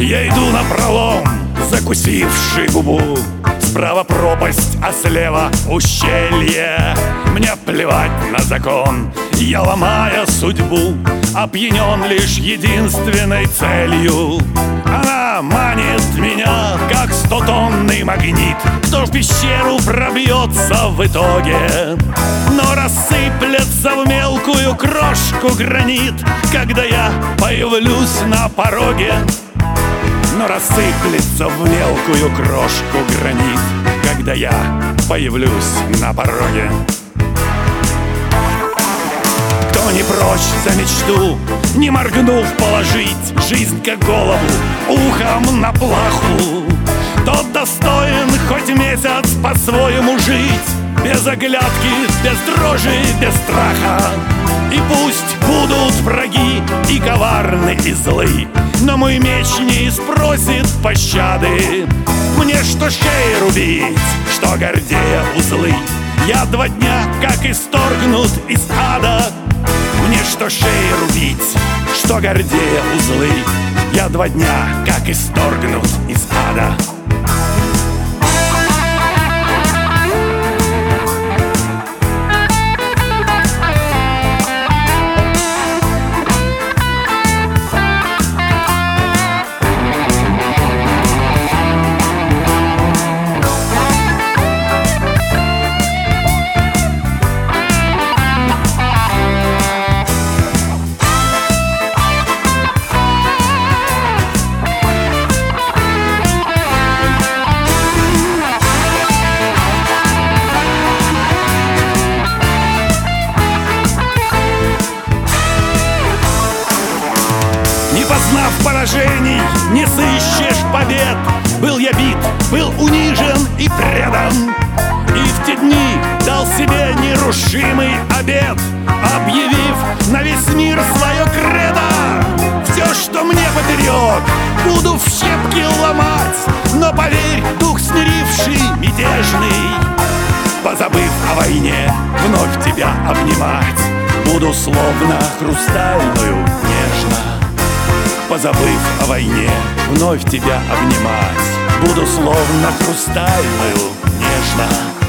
Я иду напролом, закусивший губу. Справа пропасть, а слева ущелье. Мне плевать на закон, я, ломая судьбу, опьянен лишь единственной целью. Она манит меня, как 100-тонный магнит. Кто в пещеру пробьется в итоге, но рассыплется в мелкую крошку гранит, когда я появлюсь на пороге. Но рассыплется в мелкую крошку гранит, когда я появлюсь на пороге. Кто не прочь за мечту, не моргнув, положить жизнь как голову ухом на плаху, тот достоин хоть месяц по-своему жить, без оглядки, без дрожи, без страха. И пусть будут враги и коварны, и злы, но мой меч не спросит пощады. Мне что шеи рубить, что гордея узлы, я 2 дня как исторгнут из ада. Мне что шеи рубить, что гордея узлы, я 2 дня как исторгнут из ада. Не познав поражений, не сыщешь побед. Был я бит, был унижен и предан, и в те дни дал себе нерушимый обет, объявив на весь мир свое кредо. Все, что мне поперек, буду в щепки ломать, но поверь, дух смиривший, мятежный, позабыв о войне, вновь тебя обнимать буду словно хрустальную нежно. Позабыв о войне, вновь тебя обнимать буду словно хрустальную нежно.